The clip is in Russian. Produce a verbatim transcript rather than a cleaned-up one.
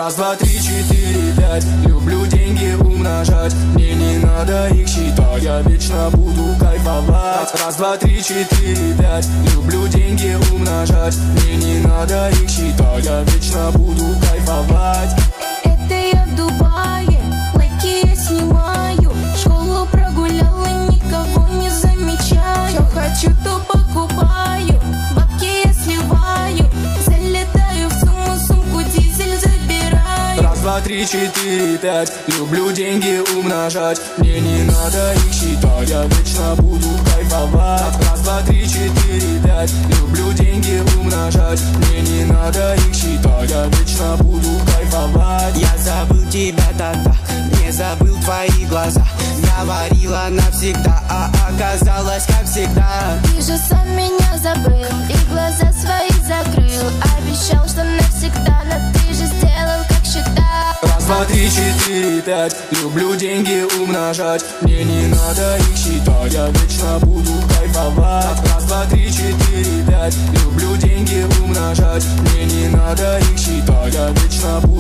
Раз, два, три, четыре, пять. Люблю деньги умножать, мне не надо их считать, я вечно буду кайфовать. Раз, два, три, четыре, пять. Люблю деньги умножать, мне не надо их считать, я вечно буду кайфовать. Это я в Дубае, лайки я снимаю, школу прогуляла, никого не замечаю. Что хочу, то покупаю, бабки я сливаю, залетаю в сумму, сумку дизель забираю. Раз, два, три, четыре, пять. Люблю деньги умножать, мне не надо их считать, я вечно буду кайфовать. Раз, два, три, четыре, пять. Люблю деньги умножать, мне не надо их считать, я вечно буду кайфовать. Я забыл тебя тогда, не забыл твои глаза. Говорила навсегда, а оказалось как всегда. Ты же сам меня забыл и глаза свои закрыл. Обещал, что навсегда, но ты же сделал, как считал. Раз, два, три, четыре, пять. Люблю деньги умножать, мне не надо их считать, я вечно буду кайфовать. Раз, два, три, четыре, пять. Люблю деньги умножать, мне не надо их считать, я вечно буду